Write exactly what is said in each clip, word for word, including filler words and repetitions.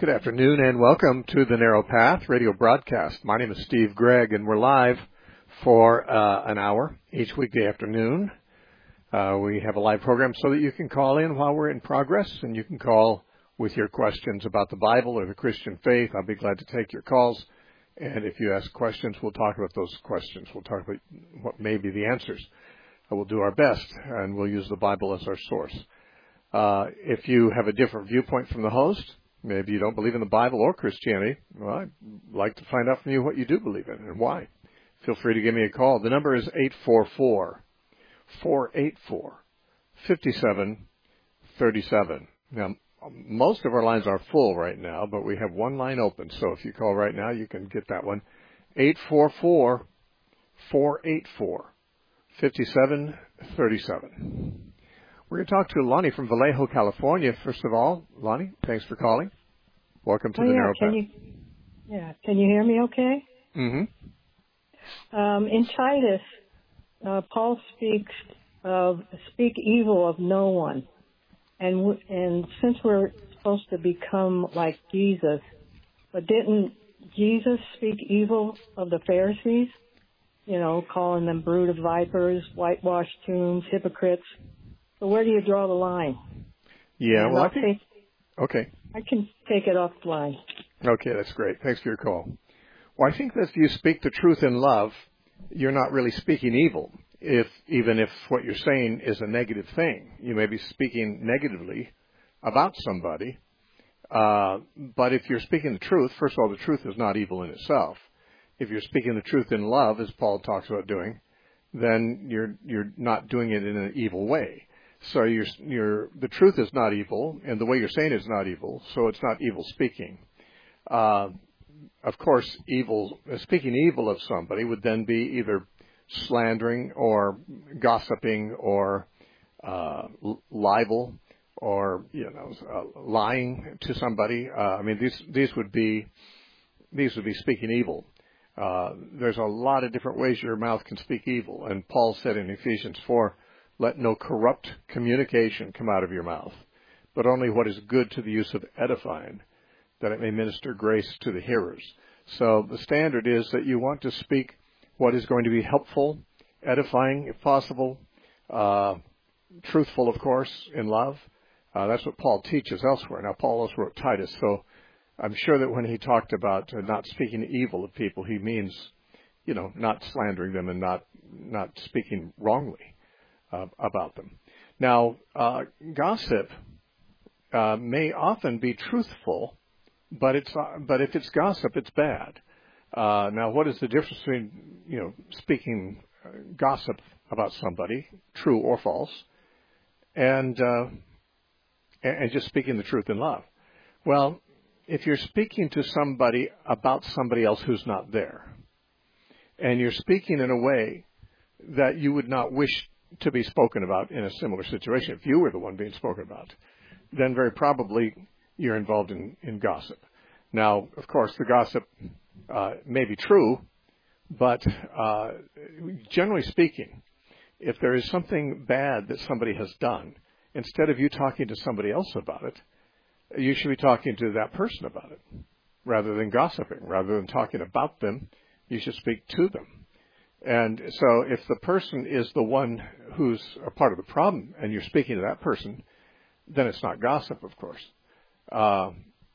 Good afternoon and welcome to the Narrow Path radio broadcast. My name is Steve Gregg and we're live for uh, an hour each weekday afternoon. Uh, we have a live program so that you can call in while we're in progress, and you can call with your questions about the Bible or the Christian faith. I'll be glad to take your calls. And if you ask questions, we'll talk about those questions. We'll talk about what may be the answers. We'll do our best, and we'll use the Bible as our source. Uh, if you have a different viewpoint from the host, maybe you don't believe in the Bible or Christianity, well, I'd like to find out from you what you do believe in and why. Feel free to give me a call. The number is eight four four, four eight four, five seven three seven. Now, most of our lines are full right now, but we have one line open. So if you call right now, you can get that one. eight four four, four eight four, five seven three seven. We're going to talk to Lonnie from Vallejo, California. First of all, Lonnie, thanks for calling. Welcome to oh, the yeah. Narrow Can Path. You, yeah, can you hear me okay? Mm-hmm. Um, in Titus, uh, Paul speaks of, speak evil of no one. And w- and since we're supposed to become like Jesus, but didn't Jesus speak evil of the Pharisees? You know, calling them brood of vipers, whitewashed tombs, hypocrites. So where do you draw the line? Yeah, and well, I'll I think... take, Okay. I can take it offline. Okay, that's great. Thanks for your call. Well, I think that if you speak the truth in love, you're not really speaking evil, if even if what you're saying is a negative thing. You may be speaking negatively about somebody, uh, but if you're speaking the truth, first of all, the truth is not evil in itself. If you're speaking the truth in love, as Paul talks about doing, then you're you're not doing it in an evil way. So you're, you're, the truth is not evil, and the way you're saying it is not evil, so it's not evil speaking. Uh, of course, evil, speaking evil of somebody would then be either slandering or gossiping or uh, libel or, you know, uh, lying to somebody. Uh, I mean, these these would be these would be speaking evil. Uh, there's a lot of different ways your mouth can speak evil, and Paul said in Ephesians four, let no corrupt communication come out of your mouth, but only what is good to the use of edifying, that it may minister grace to the hearers. So the standard is that you want to speak what is going to be helpful, edifying if possible, uh, truthful, of course, in love. Uh, that's what Paul teaches elsewhere. Now, Paul also wrote Titus, so I'm sure that when he talked about uh, not speaking evil of people, he means, you know, not slandering them and not not speaking wrongly Uh, about them. Now, uh, gossip uh, may often be truthful, but it's uh, but if it's gossip, it's bad. Uh, now, what is the difference between, you know, speaking uh, gossip about somebody, true or false, and uh, and just speaking the truth in love? Well, if you're speaking to somebody about somebody else who's not there, and you're speaking in a way that you would not wish to be spoken about in a similar situation, if you were the one being spoken about, then very probably you're involved in, in gossip. Now, of course, the gossip uh, may be true, but uh, generally speaking, if there is something bad that somebody has done, instead of you talking to somebody else about it, you should be talking to that person about it, rather than gossiping. Rather than talking about them, you should speak to them. And so if the person is the one who's a part of the problem and you're speaking to that person, then it's not gossip, of course. Uh,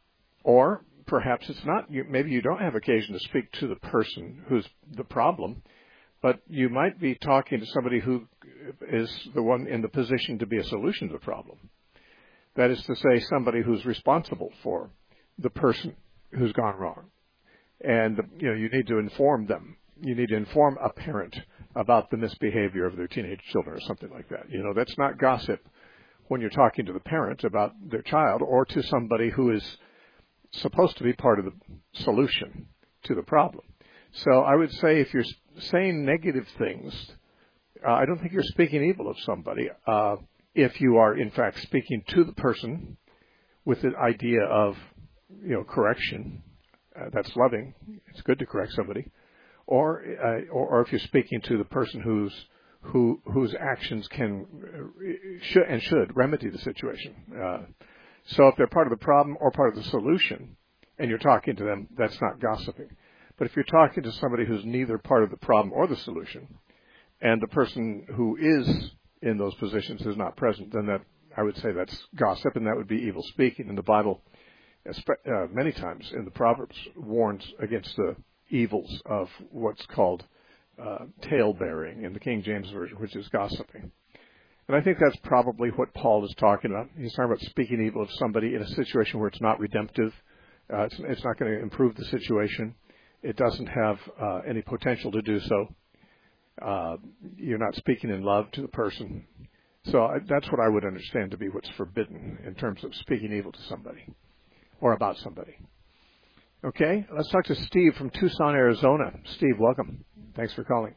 or perhaps it's not. You, maybe you don't have occasion to speak to the person who's the problem, but you might be talking to somebody who is the one in the position to be a solution to the problem. That is to say, somebody who's responsible for the person who's gone wrong. And, the, you know, you need to inform them. You need to inform a parent about the misbehavior of their teenage children or something like that. You know, that's not gossip when you're talking to the parent about their child or to somebody who is supposed to be part of the solution to the problem. So I would say if you're saying negative things, uh, I don't think you're speaking evil of somebody. Uh, if you are, in fact, speaking to the person with the idea of, you know, correction, uh, that's loving. It's good to correct somebody. Or, uh, or, or if you're speaking to the person who's who whose actions can uh, should and should remedy the situation. Uh, so if they're part of the problem or part of the solution, and you're talking to them, that's not gossiping. But if you're talking to somebody who's neither part of the problem or the solution, and the person who is in those positions is not present, then that, I would say that's gossip, and that would be evil speaking. And the Bible, uh, many times in the Proverbs, warns against the evils of what's called uh, tale-bearing in the King James Version, which is gossiping. And I think that's probably what Paul is talking about. He's talking about speaking evil of somebody in a situation where it's not redemptive. Uh, it's, it's not going to improve the situation. It doesn't have uh, any potential to do so. Uh, you're not speaking in love to the person. So I, that's what I would understand to be what's forbidden in terms of speaking evil to somebody or about somebody. Okay, let's talk to Steve from Tucson, Arizona. Steve, welcome. Thanks for calling.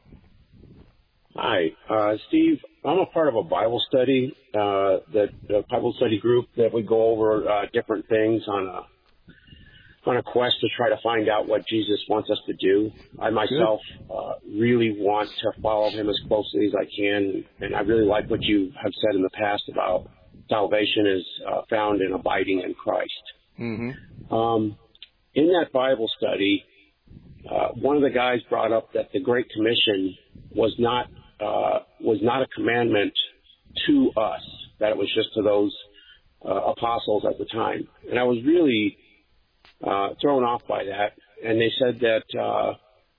Hi, uh, Steve. I'm a part of a Bible study, uh, that a Bible study group that we go over uh, different things on a on a quest to try to find out what Jesus wants us to do. I myself uh, really want to follow him as closely as I can, and I really like what you have said in the past about salvation is uh, found in abiding in Christ. Mm-hmm. Um, in that Bible study, uh, one of the guys brought up that the Great Commission was not uh, was not a commandment to us, that it was just to those uh, apostles at the time. And I was really Uh, thrown off by that, and they said that uh,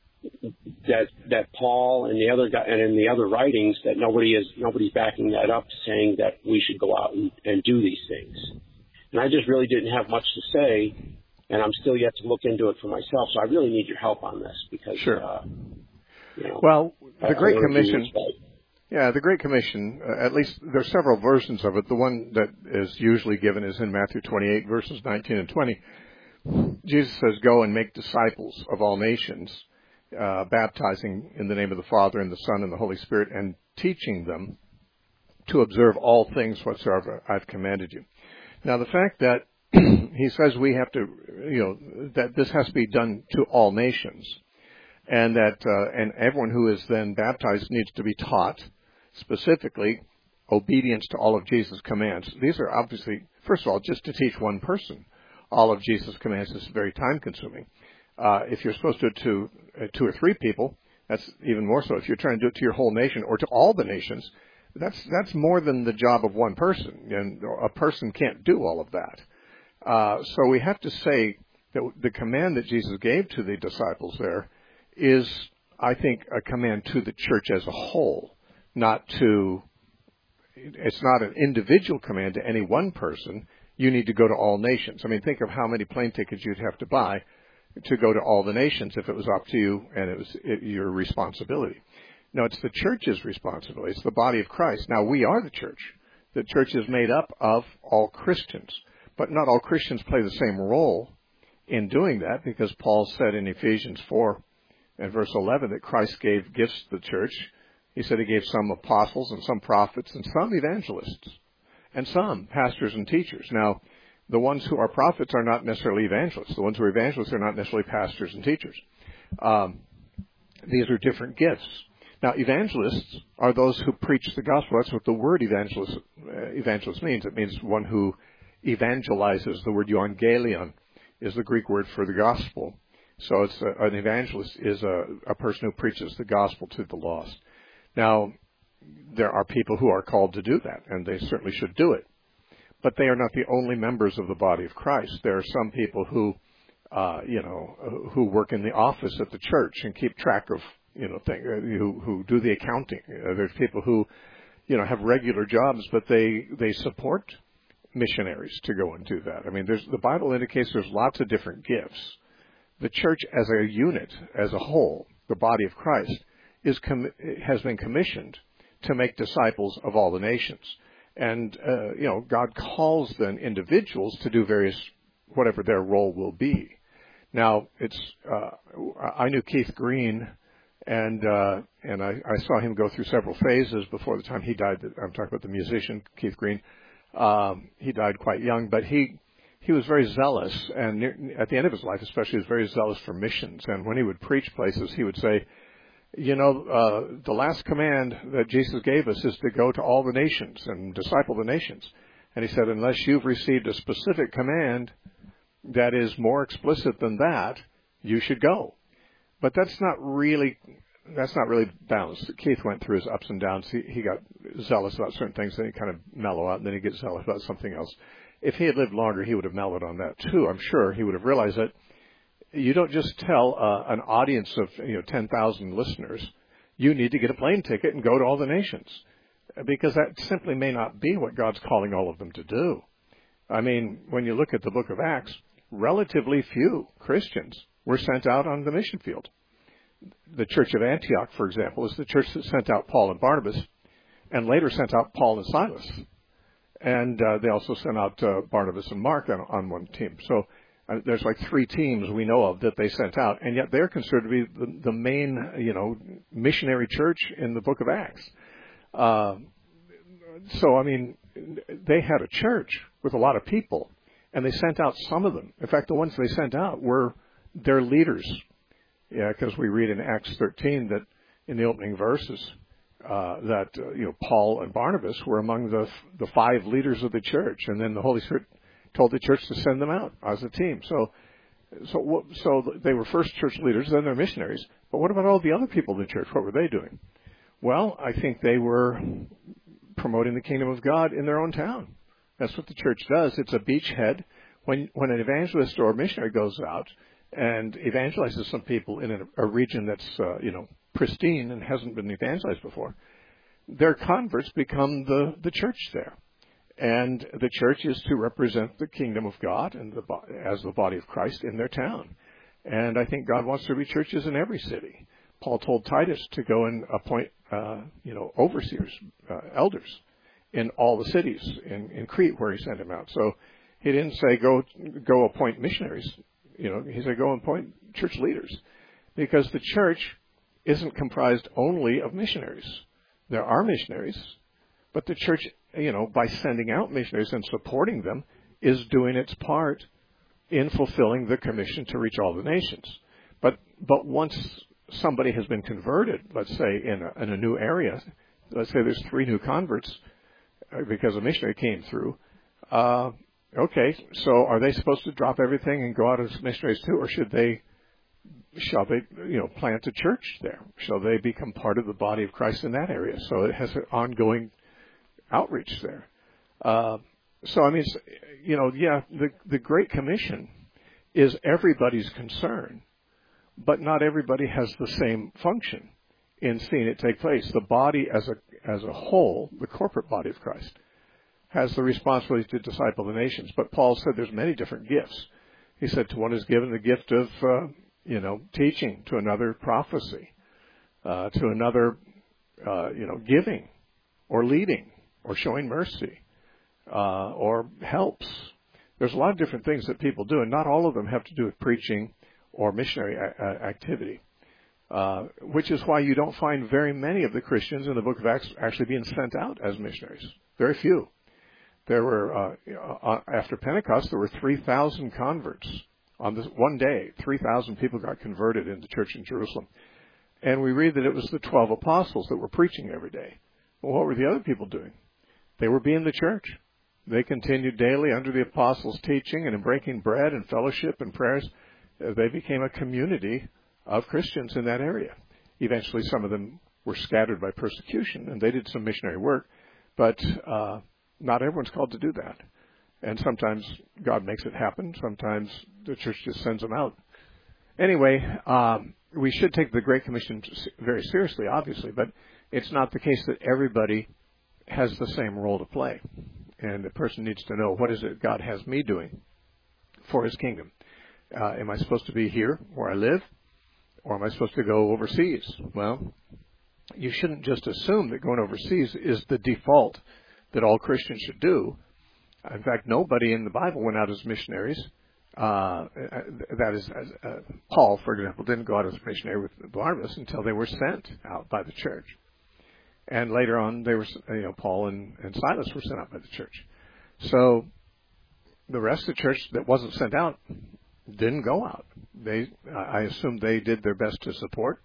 that that Paul and the other guy and in the other writings that nobody is nobody's backing that up, saying that we should go out and, and do these things. And I just really didn't have much to say, and I'm still yet to look into it for myself. So I really need your help on this because, sure. uh, you know, well, the Great Commission. Right. Yeah, the Great Commission, uh, at least there's several versions of it. The one that is usually given is in Matthew twenty-eight, verses nineteen and twenty. Jesus says, go and make disciples of all nations, uh, baptizing in the name of the Father and the Son and the Holy Spirit, and teaching them to observe all things whatsoever I've commanded you. Now, the fact that he says we have to, you know, that this has to be done to all nations, and that uh, and everyone who is then baptized needs to be taught specifically obedience to all of Jesus' commands. These are obviously, first of all, just to teach one person all of Jesus' commands is very time-consuming. Uh, if you're supposed to do it to uh, two or three people, that's even more so. If you're trying to do it to your whole nation or to all the nations, that's that's more than the job of one person, and a person can't do all of that. Uh, so we have to say that the command that Jesus gave to the disciples there is, I think, a command to the church as a whole, not to. It's not an individual command to any one person. You need to go to all nations. I mean, think of how many plane tickets you'd have to buy to go to all the nations if it was up to you and it was it, your responsibility. No, it's the church's responsibility. It's the body of Christ. Now, we are the church. The church is made up of all Christians, but not all Christians play the same role in doing that, because Paul said in Ephesians four and verse eleven that Christ gave gifts to the church. He said he gave some apostles and some prophets and some evangelists, and some pastors and teachers. Now, the ones who are prophets are not necessarily evangelists. The ones who are evangelists are not necessarily pastors and teachers. Um, these are different gifts. Now, evangelists are those who preach the gospel. That's what the word evangelist, uh, evangelist means. It means one who evangelizes. The word euangelion is the Greek word for the gospel. So it's a, an evangelist is a, a person who preaches the gospel to the lost. Now, there are people who are called to do that, and they certainly should do it. But they are not the only members of the body of Christ. There are some people who, uh, you know, who work in the office at the church and keep track of, you know, things, who who do the accounting. Uh, there's people who, you know, have regular jobs, but they they support missionaries to go and do that. I mean, there's the Bible indicates there's lots of different gifts. The church as a unit, as a whole, the body of Christ, is com- has been commissioned to make disciples of all the nations. And, uh, you know, God calls then individuals to do various, whatever their role will be. Now, it's, uh, I knew Keith Green, and, uh, and I, I saw him go through several phases before the time he died. I'm talking about the musician, Keith Green. Um, he died quite young, but he, he was very zealous, and near, at the end of his life especially, he was very zealous for missions. And when he would preach places, he would say, you know, uh, the last command that Jesus gave us is to go to all the nations and disciple the nations. And he said, unless you've received a specific command, that is more explicit than that, you should go. But that's not really that's not really balanced. Keith went through his ups and downs. He, he got zealous about certain things, then he kind of mellow out, and then he gets zealous about something else. If he had lived longer, he would have mellowed on that too. I'm sure he would have realized that you don't just tell uh, an audience of you know ten thousand listeners, you need to get a plane ticket and go to all the nations, because that simply may not be what God's calling all of them to do. I mean, when you look at the book of Acts, relatively few Christians were sent out on the mission field. The church of Antioch, for example, is the church that sent out Paul and Barnabas, and later sent out Paul and Silas. And uh, they also sent out uh, Barnabas and Mark on, on one team. So uh, there's like three teams we know of that they sent out, and yet they're considered to be the, the main, you know, missionary church in the book of Acts. Uh, so, I mean, they had a church with a lot of people, and they sent out some of them. In fact, the ones they sent out were their leaders. Yeah, because we read in Acts thirteen that in the opening verses uh, that uh, you know Paul and Barnabas were among the the five leaders of the church, and then the Holy Spirit told the church to send them out as a team. So, so so they were first church leaders, then they're missionaries. But what about all the other people in the church? What were they doing? Well, I think they were promoting the kingdom of God in their own town. That's what the church does. It's a beachhead. When when an evangelist or a missionary goes out and evangelizes some people in a, a region that's, uh, you know, pristine and hasn't been evangelized before, their converts become the, the church there. And the church is to represent the kingdom of God and the, as the body of Christ in their town. And I think God wants there to be churches in every city. Paul told Titus to go and appoint, uh, you know, overseers, uh, elders in all the cities in, in Crete where he sent him out. So he didn't say go go appoint missionaries. You know, he said go appoint church leaders, because the church isn't comprised only of missionaries. There are missionaries, but the church, you know, by sending out missionaries and supporting them, is doing its part in fulfilling the commission to reach all the nations. But but once somebody has been converted, let's say in a, in a new area, let's say there's three new converts because a missionary came through. Uh, okay, so are they supposed to drop everything and go out as missionaries too, or should they? Shall they, you know, plant a church there? Shall they become part of the body of Christ in that area? So it has an ongoing outreach there. Uh, so I mean, you know, yeah, the the Great Commission is everybody's concern, but not everybody has the same function in seeing it take place. The body as a as a whole, the corporate body of Christ, has the responsibility to disciple the nations. But Paul said there's many different gifts. He said to one is given the gift of uh, you know, teaching, to another prophecy, uh, to another, uh, you know, giving or leading or showing mercy, uh, or helps. There's a lot of different things that people do, and not all of them have to do with preaching or missionary a- a- activity, uh, which is why you don't find very many of the Christians in the book of Acts actually being sent out as missionaries. Very few. There were, uh, after Pentecost, there were three thousand converts. On this one day, three thousand people got converted in the church in Jerusalem. And we read that it was the twelve apostles that were preaching every day. Well, what were the other people doing? They were being the church. They continued daily under the apostles' teaching and in breaking bread and fellowship and prayers. They became a community of Christians in that area. Eventually, some of them were scattered by persecution, and they did some missionary work. But uh, not everyone's called to do that. And sometimes God makes it happen. Sometimes the church just sends them out. Anyway, um, we should take the Great Commission very seriously, obviously, but it's not the case that everybody has the same role to play. And the person needs to know, what is it God has me doing for His kingdom? Uh, am I supposed to be here where I live, or am I supposed to go overseas? Well, you shouldn't just assume that going overseas is the default that all Christians should do. In fact, nobody in the Bible went out as missionaries. Uh, that is, uh, Paul, for example, didn't go out as a missionary with Barnabas until they were sent out by the church. And later on, they were, you know, Paul and, and Silas were sent out by the church. So the rest of the church that wasn't sent out didn't go out. They, I assume, they did their best to support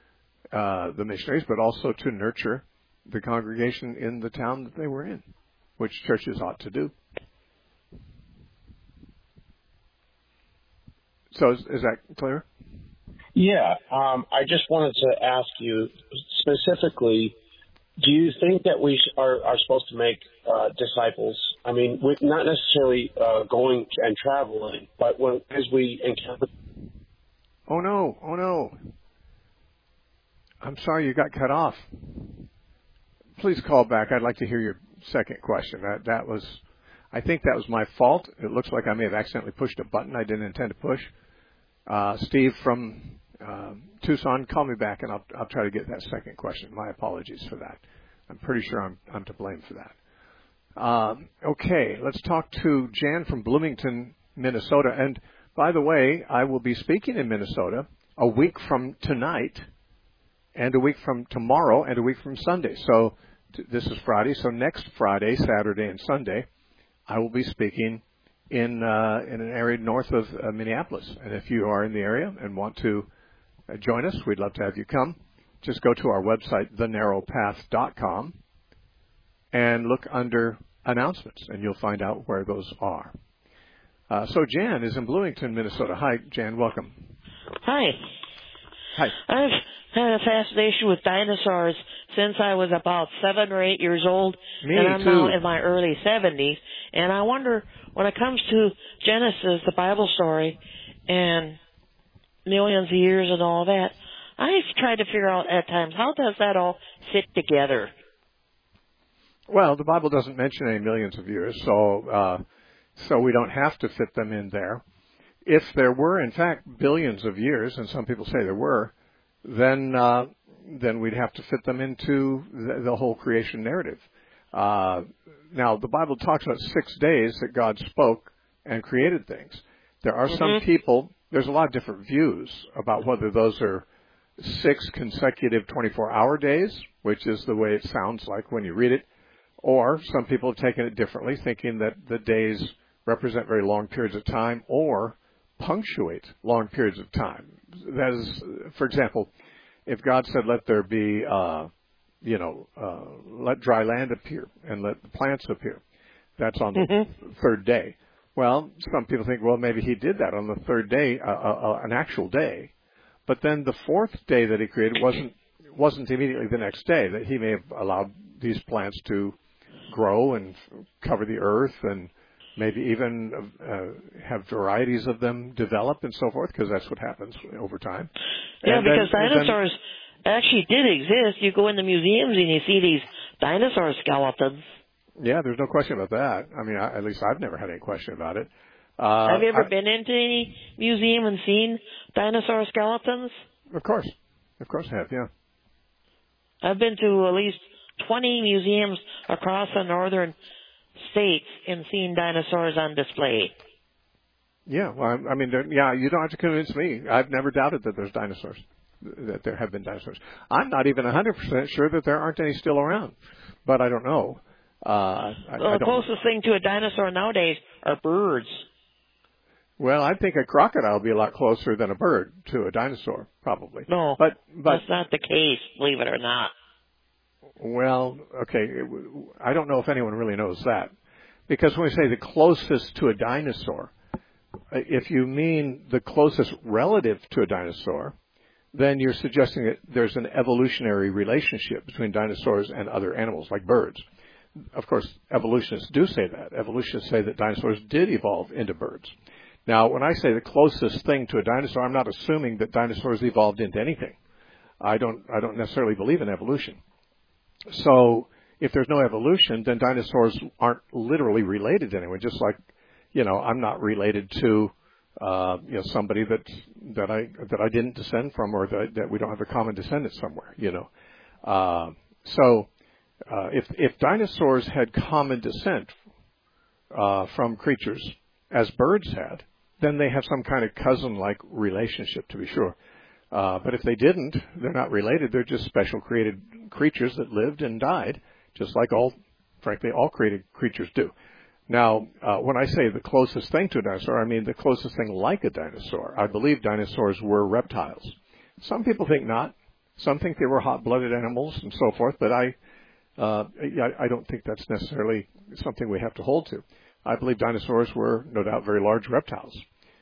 uh, the missionaries, but also to nurture the congregation in the town that they were in, which churches ought to do. So is, is that clear? Yeah. Um, I just wanted to ask you specifically, do you think that we are, are supposed to make uh, disciples? I mean, with not necessarily uh, going and traveling, but when, as we encounter... Oh, no. Oh, no. I'm sorry you got cut off. Please call back. I'd like to hear your second question. That that was, I think that was my fault. It looks like I may have accidentally pushed a button I didn't intend to push. Uh, Steve from uh, Tucson, call me back and I'll I'll try to get that second question. My apologies for that. I'm pretty sure I'm I'm to blame for that. Um, okay, let's talk to Jan from Bloomington, Minnesota. And by the way, I will be speaking in Minnesota a week from tonight, and a week from tomorrow, and a week from Sunday. So t- this is Friday. So next Friday, Saturday, and Sunday, I will be speaking in uh, in an area north of uh, Minneapolis. And if you are in the area and want to uh, join us, we'd love to have you come. Just go to our website, the narrow path dot com, and look under announcements, and you'll find out where those are. Uh, so Jan is in Bloomington, Minnesota. Hi, Jan. Welcome. Hi. Hi. I've had a fascination with dinosaurs since I was about seven or eight years old, Me and I'm too. now in my early seventies. And I wonder, when it comes to Genesis, the Bible story, and millions of years and all that, I've tried to figure out at times, how does that all fit together? Well, the Bible doesn't mention any millions of years, so uh, so we don't have to fit them in there. If there were, in fact, billions of years, and some people say there were, then uh, then we'd have to fit them into the, the whole creation narrative. Uh, now, the Bible talks about six days that God spoke and created things. There are mm-hmm. some people, there's a lot of different views about whether those are six consecutive twenty-four hour days, which is the way it sounds like when you read it, or some people have taken it differently, thinking that the days represent very long periods of time or punctuate long periods of time. That is, for example, if God said, let there be, uh, you know, uh, let dry land appear and let the plants appear, that's on the mm-hmm. third day. Well, some people think, well, maybe he did that on the third day, uh, uh, an actual day. But then the fourth day that he created wasn't wasn't immediately the next day, that he may have allowed these plants to grow and cover the earth and maybe even uh, have varieties of them develop and so forth, because that's what happens over time. Yeah, and because then, dinosaurs then, actually did exist. You go in the museums and you see these dinosaur skeletons. Yeah, there's no question about that. I mean, I, at least I've never had any question about it. Uh, have you ever I, been into any museum and seen dinosaur skeletons? Of course. Of course I have, yeah. I've been to at least twenty museums across the northern states and seen dinosaurs on display. Yeah, well, I mean, yeah, you don't have to convince me. I've never doubted that there's dinosaurs, that there have been dinosaurs. I'm not even one hundred percent sure that there aren't any still around, but I don't know. Uh, I, well, I the don't closest thing to a dinosaur nowadays are birds. Well, I think a crocodile would be a lot closer than a bird to a dinosaur, probably. No, but, but that's not the case, believe it or not. Well, okay, I don't know if anyone really knows that. Because when we say the closest to a dinosaur, if you mean the closest relative to a dinosaur, then you're suggesting that there's an evolutionary relationship between dinosaurs and other animals, like birds. Of course, evolutionists do say that. Evolutionists say that dinosaurs did evolve into birds. Now, when I say the closest thing to a dinosaur, I'm not assuming that dinosaurs evolved into anything. I don't, I don't necessarily believe in evolution. So if there's no evolution, then dinosaurs aren't literally related to anyone. Just like, you know, I'm not related to, uh, you know, somebody that that I that I didn't descend from, or that, that we don't have a common descendant somewhere. You know, uh, so uh, if if dinosaurs had common descent uh, from creatures as birds had, then they have some kind of cousin-like relationship, to be sure. Uh, but if they didn't, they're not related. They're just special created creatures that lived and died, just like all, frankly, all created creatures do. Now, uh, when I say the closest thing to a dinosaur, I mean the closest thing like a dinosaur. I believe dinosaurs were reptiles. Some people think not. Some think they were hot-blooded animals and so forth, but I, uh, I, I don't think that's necessarily something we have to hold to. I believe dinosaurs were, no doubt, very large reptiles.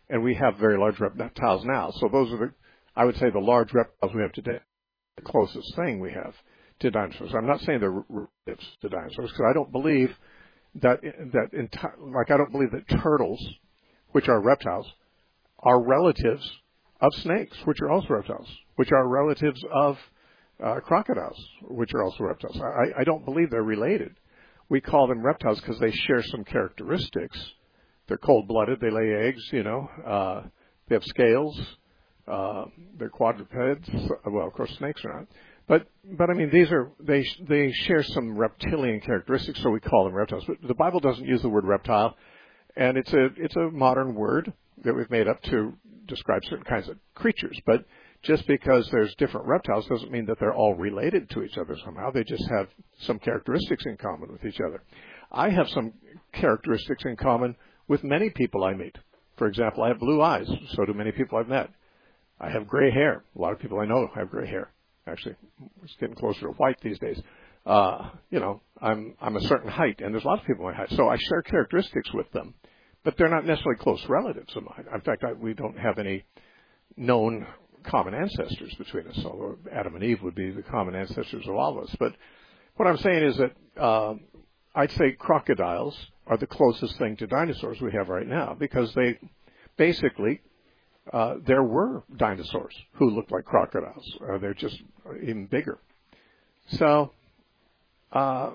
and we have very large reptiles now. So those are the, I would say, the large reptiles we have today, the closest thing we have to dinosaurs. I'm not saying they're relatives to dinosaurs, because I don't believe that that enti- like I don't believe that turtles, which are reptiles, are relatives of snakes, which are also reptiles, which are relatives of uh, crocodiles, which are also reptiles. I, I don't believe they're related. We call them reptiles because they share some characteristics. They're cold-blooded. They lay eggs, you know. Uh, they have scales. Uh, they're quadrupeds. Well, of course, snakes are not. But, but I mean, these are, they, they share some reptilian characteristics, so we call them reptiles. But the Bible doesn't use the word reptile, and it's a, it's a modern word that we've made up to describe certain kinds of creatures. But just because there's different reptiles doesn't mean that they're all related to each other somehow. They just have some characteristics in common with each other. I have some characteristics in common with many people I meet. For example, I have blue eyes. So do many people I've met. I have gray hair. A lot of people I know have gray hair. Actually, it's getting closer to white these days. Uh, you know, I'm I'm a certain height, and there's lots of people my height. So I share characteristics with them, but they're not necessarily close relatives of mine. In fact, I, we don't have any known common ancestors between us, although Adam and Eve would be the common ancestors of all of us. But what I'm saying is that uh, I'd say crocodiles are the closest thing to dinosaurs we have right now, because they basically, uh, there were dinosaurs who looked like crocodiles. Uh, they're just even bigger. So, uh,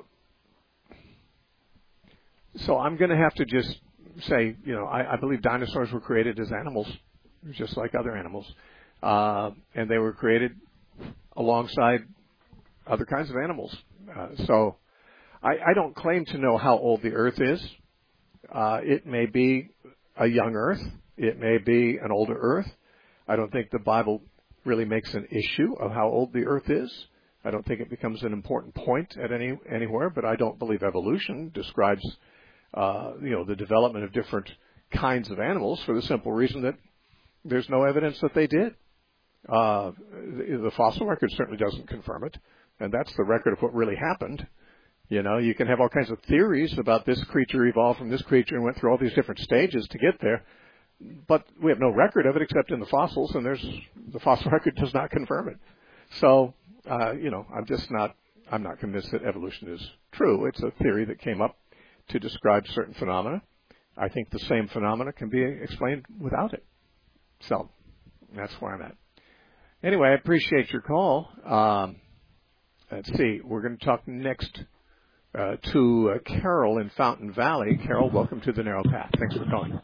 so I'm going to have to just say, you know, I, I believe dinosaurs were created as animals, just like other animals. Uh, and they were created alongside other kinds of animals. Uh, so I, I don't claim to know how old the Earth is. Uh, it may be a young Earth. It may be an older Earth. I don't think the Bible really makes an issue of how old the Earth is. I don't think it becomes an important point at any anywhere, but I don't believe evolution describes, uh, you know, the development of different kinds of animals for the simple reason that there's no evidence that they did. Uh, the, the fossil record certainly doesn't confirm it, and that's the record of what really happened. You know, you can have all kinds of theories about this creature evolved from this creature and went through all these different stages to get there, but we have no record of it except in the fossils, and there's the fossil record does not confirm it. So, uh, you know, I'm just not, I'm not convinced that evolution is true. It's a theory that came up to describe certain phenomena. I think the same phenomena can be explained without it. So, that's where I'm at. Anyway, I appreciate your call. Um, let's see. We're going to talk next uh, to uh, Carol in Fountain Valley. Carol, welcome to the Narrow Path. Thanks for calling.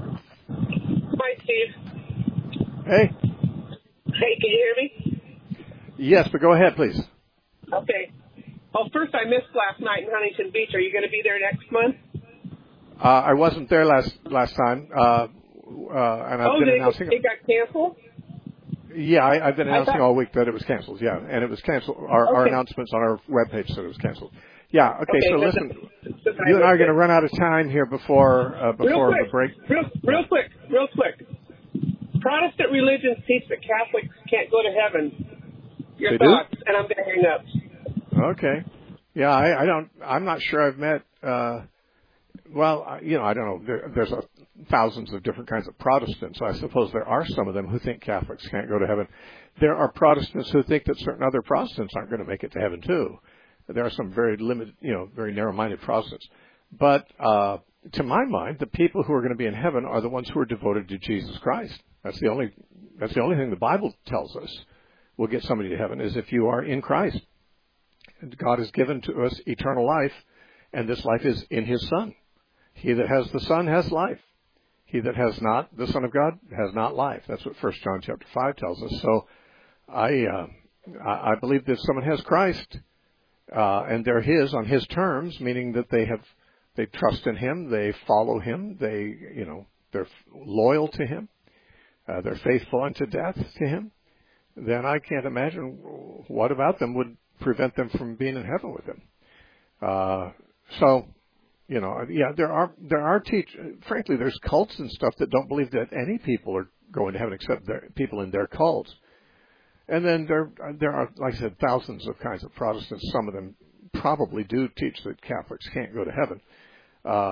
Hi, Steve. Hey. Hey, can you hear me? Yes, but go ahead, please. Okay. Well, first, I missed last night in Huntington Beach. Are you going to be there next month? Uh, I wasn't there last last time, uh, uh, and I've oh, been they, announcing. it got canceled? Yeah, I, I've been announcing thought... all week that it was canceled. Yeah, and it was canceled. Our, okay. our announcements on our webpage said it was canceled. Yeah. Okay. okay so listen, you and I are going to run out of time here before uh, before real quick, the break. Real, real quick, real quick. Protestant religions teach that Catholics can't go to heaven. Your they thoughts? Do? And I'm going to hang up. Okay. Yeah, I, I don't. I'm not sure I've met. Uh, well, you know, I don't know. There, there's a, thousands of different kinds of Protestants. I suppose there are some of them who think Catholics can't go to heaven. There are Protestants who think that certain other Protestants aren't going to make it to heaven too. There are some very limited, you know, very narrow-minded Protestants. But uh, to my mind, the people who are going to be in heaven are the ones who are devoted to Jesus Christ. That's the only. That's the only thing the Bible tells us will get somebody to heaven is if you are in Christ. And God has given to us eternal life, and this life is in His Son. He that has the Son has life. He that has not the Son of God has not life. That's what First John chapter five tells us. So I uh, I believe that if someone has Christ uh, and they're His on His terms, meaning that they have they trust in Him, they follow Him, they you know they're loyal to Him, uh, they're faithful unto death to Him, then I can't imagine what about them would prevent them from being in heaven with Him. Uh, so. You know, yeah, there are there are teach. Frankly, there's cults and stuff that don't believe that any people are going to heaven except their, people in their cults. And then there there are, like I said, thousands of kinds of Protestants. Some of them probably do teach that Catholics can't go to heaven. Uh,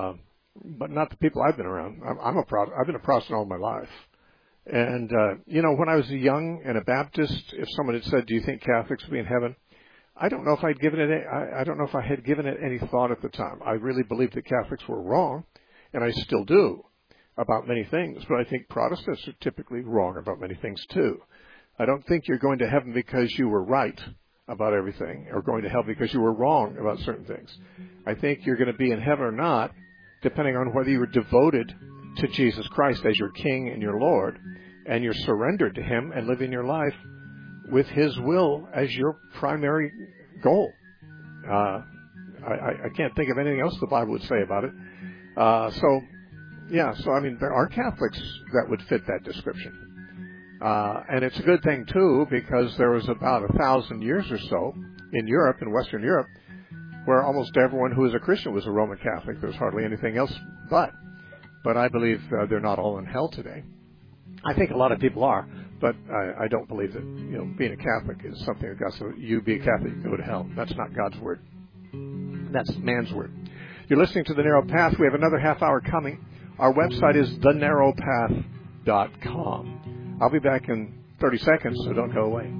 but not the people I've been around. I'm, I'm a Pro- I've been a Protestant all my life. And, uh, you know, when I was young and a Baptist, if someone had said, do you think Catholics will be in heaven? I don't know if I'd given it, a, I, I don't know if I had given it any thought at the time. I really believed that Catholics were wrong, and I still do about many things, but I think Protestants are typically wrong about many things too. I don't think you're going to heaven because you were right about everything, or going to hell because you were wrong about certain things. I think you're going to be in heaven or not, depending on whether you were devoted to Jesus Christ as your King and your Lord, and you're surrendered to Him and living your life with His will as your primary goal. Uh, I, I can't think of anything else the Bible would say about it. Uh, so, yeah, so I mean, there are Catholics that would fit that description. Uh, and it's a good thing, too, because there was about a thousand years or so in Europe, in Western Europe, where almost everyone who was a Christian was a Roman Catholic. There was hardly anything else but. But I believe uh, they're not all in hell today. I think a lot of people are, but I, I don't believe that, you know, being a Catholic is something that God said, you be a Catholic, you go to hell. That's not God's word. That's man's word. You're listening to The Narrow Path. We have another half hour coming. Our website is the narrow path dot com. I'll be back in thirty seconds, so don't go away.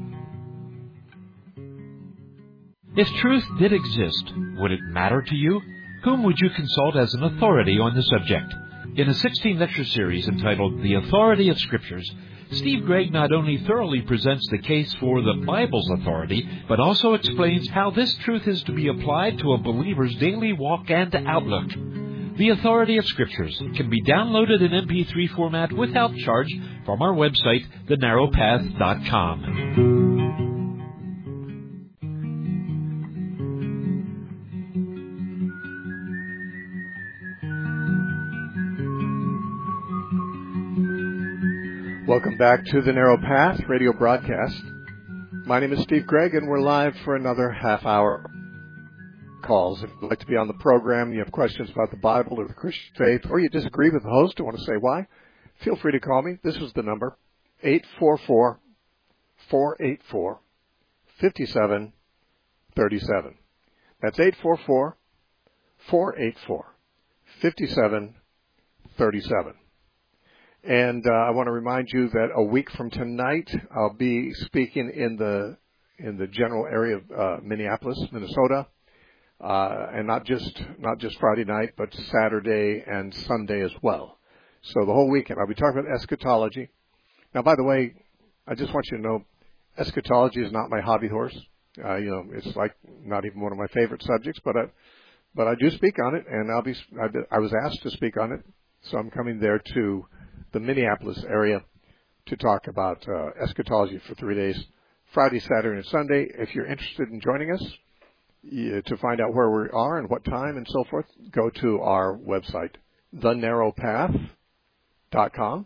If truth did exist, would it matter to you? Whom would you consult as an authority on the subject? In a sixteen-lecture series entitled The Authority of Scriptures, Steve Gregg not only thoroughly presents the case for the Bible's authority, but also explains how this truth is to be applied to a believer's daily walk and outlook. The Authority of Scriptures can be downloaded in M P three format without charge from our website, the narrow path dot com. Welcome back to the Narrow Path radio broadcast. My name is Steve Gregg, and we're live for another half hour calls. If you'd like to be on the program, you have questions about the Bible or the Christian faith, or you disagree with the host and want to say why, feel free to call me. This is the number, eight four four, four eight four, five seven three seven. That's eight four four, four eight four, five seven three seven. And uh, I want to remind you that a week from tonight, I'll be speaking in the in the general area of uh, Minneapolis, Minnesota, uh, and not just not just Friday night, but Saturday and Sunday as well. So the whole weekend, I'll be talking about eschatology. Now, by the way, I just want you to know, eschatology is not my hobby horse. Uh, you know, it's like not even one of my favorite subjects, but I, but I do speak on it, and I'll be I, I was asked to speak on it, so I'm coming there to the Minneapolis area to talk about uh, eschatology for three days, Friday, Saturday, and Sunday. If you're interested in joining us, you, to find out where we are and what time and so forth, go to our website, the narrow path dot com,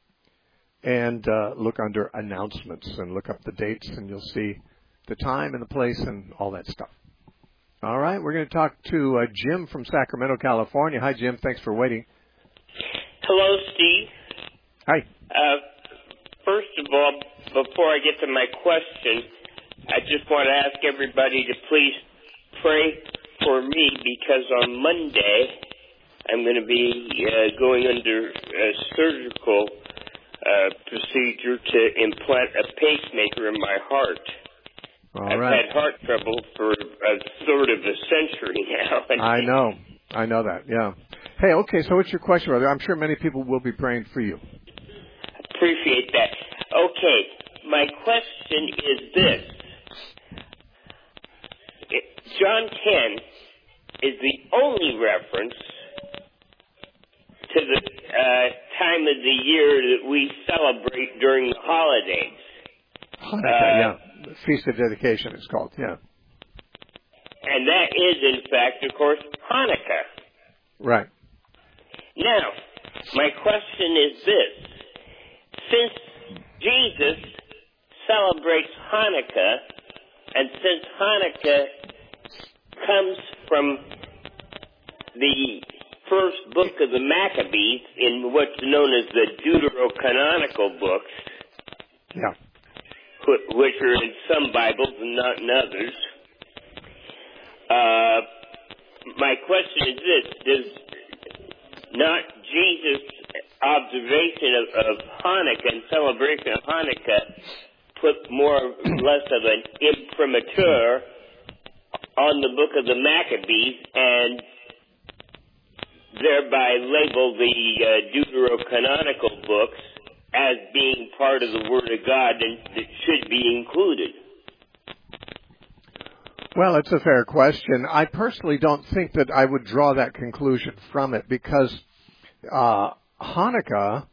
and uh, look under announcements and look up the dates, and you'll see the time and the place and all that stuff. All right, we're going to talk to uh, Jim from Sacramento, California. Hi, Jim. Thanks for waiting. Hello, Steve. Hi. Uh, first of all, before I get to my question, I just want to ask everybody to please pray for me, because on Monday I'm going to be uh, going under a surgical uh, procedure to implant a pacemaker in my heart. All I've right. had heart trouble for a third of a century now. I know. I know that, yeah. Hey, okay, so what's your question, brother? I'm sure many people will be praying for you. Appreciate that. Okay, my question is this. John ten is the only reference to the uh, time of the year that we celebrate during the holidays. Hanukkah, uh, yeah. The Feast of Dedication, it's called, yeah. And that is, in fact, of course, Hanukkah. Right. Now, my question is this. Since Jesus celebrates Hanukkah, and since Hanukkah comes from the first book of the Maccabees in what's known as the Deuterocanonical books, yeah, which are in some Bibles and not in others, uh, my question is this. Does not Jesus' observation of, of Hanukkah and celebration of Hanukkah put more or less of an imprimatur on the book of the Maccabees and thereby label the uh, deuterocanonical books as being part of the Word of God and that should be included? Well, it's a fair question. I personally don't think that I would draw that conclusion from it because uh, Hanukkah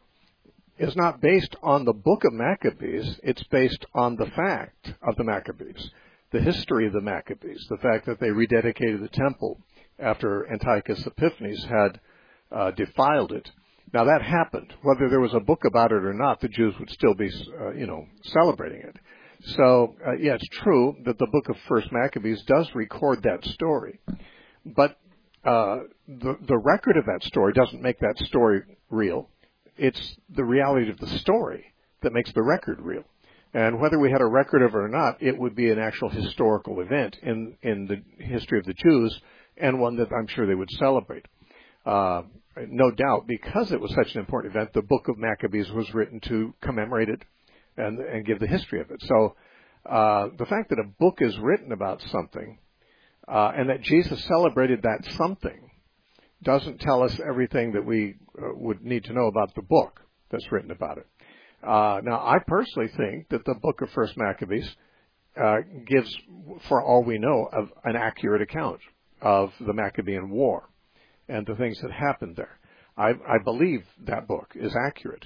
is not based on the book of Maccabees. It's based on the fact of the Maccabees, the history of the Maccabees, the fact that they rededicated the temple after Antiochus Epiphanes had uh, defiled it. Now, that happened. Whether there was a book about it or not, the Jews would still be, uh, you know, celebrating it. So, uh, yeah, it's true that the book of First Maccabees does record that story. But uh, the, the record of that story doesn't make that story real. It's the reality of the story that makes the record real. And whether we had a record of it or not, it would be an actual historical event in, in the history of the Jews, and one that I'm sure they would celebrate. Uh, no doubt, because it was such an important event, the book of Maccabees was written to commemorate it and, and give the history of it. So uh, the fact that a book is written about something uh, and that Jesus celebrated that something doesn't tell us everything that we uh, would need to know about the book that's written about it. Uh, now, I personally think that the book of First Maccabees uh, gives, for all we know, of an accurate account of the Maccabean War and the things that happened there. I, I believe that book is accurate.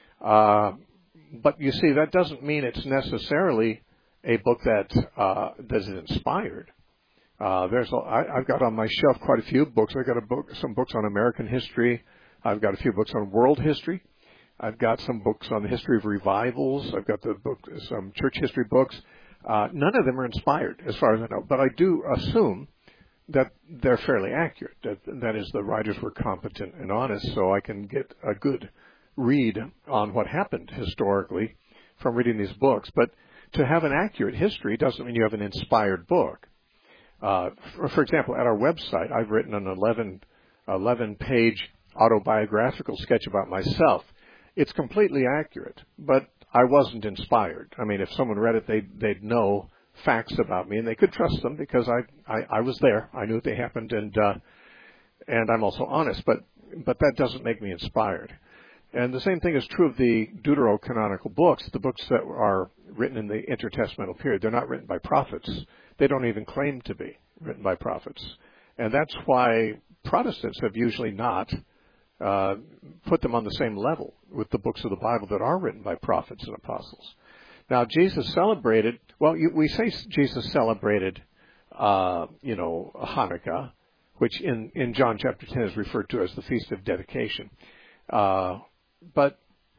Uh, but you see, that doesn't mean it's necessarily a book that uh, that is inspired. Uh, there's a, I, I've got on my shelf quite a few books. I've got a book, some books on American history. I've got a few books on world history. I've got some books on the history of revivals. I've got the book, some church history books. Uh, none of them are inspired, as far as I know. But I do assume that they're fairly accurate. That, that is, the writers were competent and honest, so I can get a good read on what happened historically from reading these books. But to have an accurate history doesn't mean you have an inspired book. Uh, for, for example, at our website, I've written an eleven, eleven page autobiographical sketch about myself. It's completely accurate, but I wasn't inspired. I mean, if someone read it, they'd, they'd know facts about me, and they could trust them because I, I, I was there. I knew they happened, and uh, and I'm also honest, but but that doesn't make me inspired. And the same thing is true of the deuterocanonical books, the books that are written in the intertestamental period. They're not written by prophets. They don't even claim to be written by prophets. And that's why Protestants have usually not uh, put them on the same level with the books of the Bible that are written by prophets and apostles. Now, Jesus celebrated, well, you, we say Jesus celebrated, uh, you know, Hanukkah, which in, in John chapter ten is referred to as the Feast of Dedication. Uh, but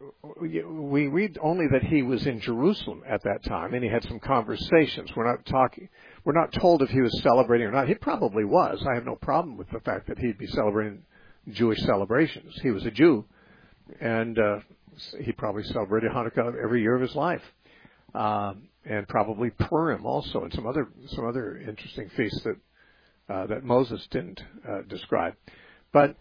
we read only that he was in Jerusalem at that time, and he had some conversations. We're not talking, we're not told if he was celebrating or not. He probably was. I have no problem with the fact that he'd be celebrating Jewish celebrations. He was a Jew, and uh, he probably celebrated Hanukkah every year of his life, um, and probably Purim also, and some other some other interesting feasts that uh, that Moses didn't uh, describe. But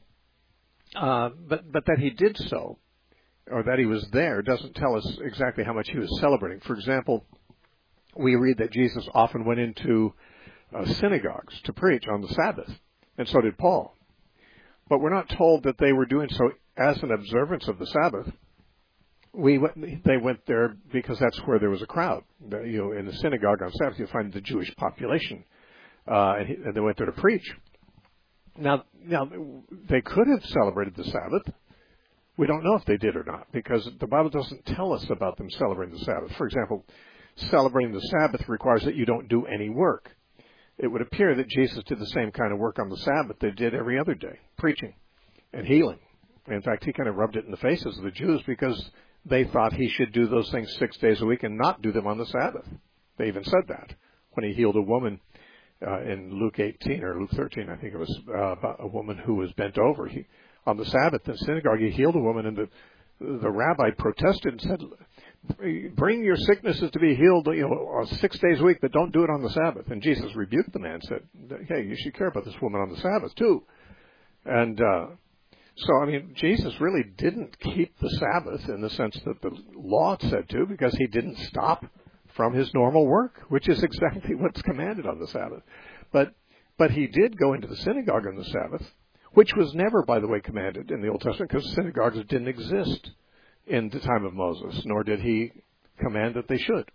uh, but but that he did so, or that he was there, doesn't tell us exactly how much he was celebrating. For example, we read that Jesus often went into uh, synagogues to preach on the Sabbath, and so did Paul. But we're not told that they were doing so as an observance of the Sabbath. We went, they went there because that's where there was a crowd. You know, in the synagogue on Sabbath, you find the Jewish population, uh, and, he, and they went there to preach. Now, now they could have celebrated the Sabbath. We don't know if they did or not, because the Bible doesn't tell us about them celebrating the Sabbath. For example, celebrating the Sabbath requires that you don't do any work. It would appear that Jesus did the same kind of work on the Sabbath that he did every other day, preaching and healing. In fact, he kind of rubbed it in the faces of the Jews because they thought he should do those things six days a week and not do them on the Sabbath. They even said that when he healed a woman uh, in Luke eighteen or Luke thirteen, I think it was, uh, about a woman who was bent over. He, on the Sabbath in the synagogue, he healed a woman, and the the rabbi protested and said, "Bring your sicknesses to be healed, you know, six days a week, but don't do it on the Sabbath." And Jesus rebuked the man and said, "Hey, you should care about this woman on the Sabbath too." And uh, So, I mean, Jesus really didn't keep the Sabbath in the sense that the law said to, because he didn't stop from his normal work, which is exactly what's commanded on the Sabbath. But but he did go into the synagogue on the Sabbath, which was never, by the way, commanded in the Old Testament, because synagogues didn't exist in the time of Moses, nor did he command that they should.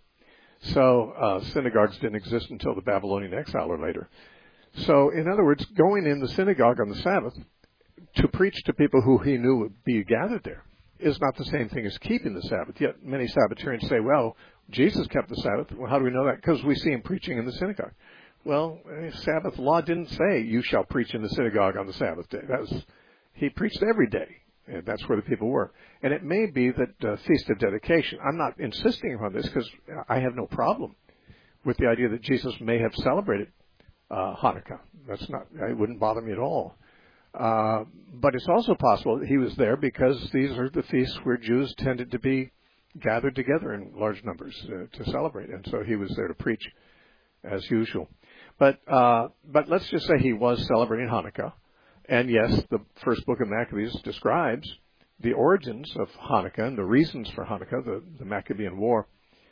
So uh, synagogues didn't exist until the Babylonian exile or later. So, in other words, going in the synagogue on the Sabbath to preach to people who he knew would be gathered there is not the same thing as keeping the Sabbath. Yet many Sabbatarians say, well, Jesus kept the Sabbath. Well, how do we know that? Because we see him preaching in the synagogue. Well, Sabbath law didn't say you shall preach in the synagogue on the Sabbath day. That was, he preached every day. And that's where the people were. And it may be that uh, Feast of Dedication, I'm not insisting upon this because I have no problem with the idea that Jesus may have celebrated uh, Hanukkah. That's not, it wouldn't bother me at all. Uh, but it's also possible that he was there because these are the feasts where Jews tended to be gathered together in large numbers uh, to celebrate. And so he was there to preach as usual. But uh, but let's just say he was celebrating Hanukkah. And yes, the first book of Maccabees describes the origins of Hanukkah and the reasons for Hanukkah, the, the Maccabean War.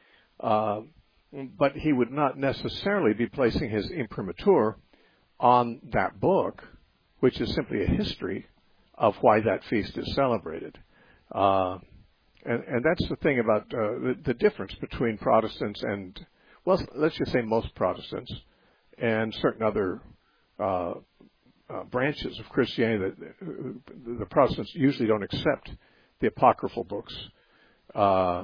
Uh, but he would not necessarily be placing his imprimatur on that book, which is simply a history of why that feast is celebrated. Uh, and, and that's the thing about uh, the, the difference between Protestants and, well, let's just say most Protestants and certain other uh, uh, branches of Christianity. That the Protestants usually don't accept the apocryphal books uh,